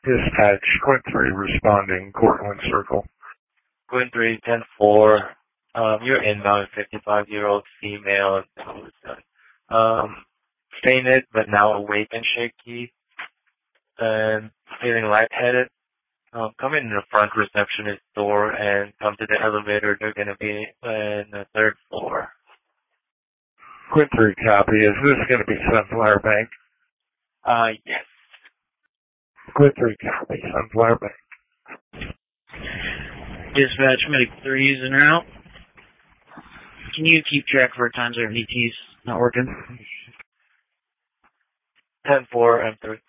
Dispatch, Quint 3 responding, Cortland Circle. Quint 3, 10-4. You're inbound, 55-year-old female. Fainted, but now awake and shaky, and feeling lightheaded. Come in the front receptionist door and come to the elevator. They're going to be in the third floor. Quint 3 copy. Is this going to be Sunflower Bank? Yes. Quint 3 copy, Sunflower Bank. Dispatch, Medic 3 is en route. Can you keep track of our times our VT's not working? 10-4, M3.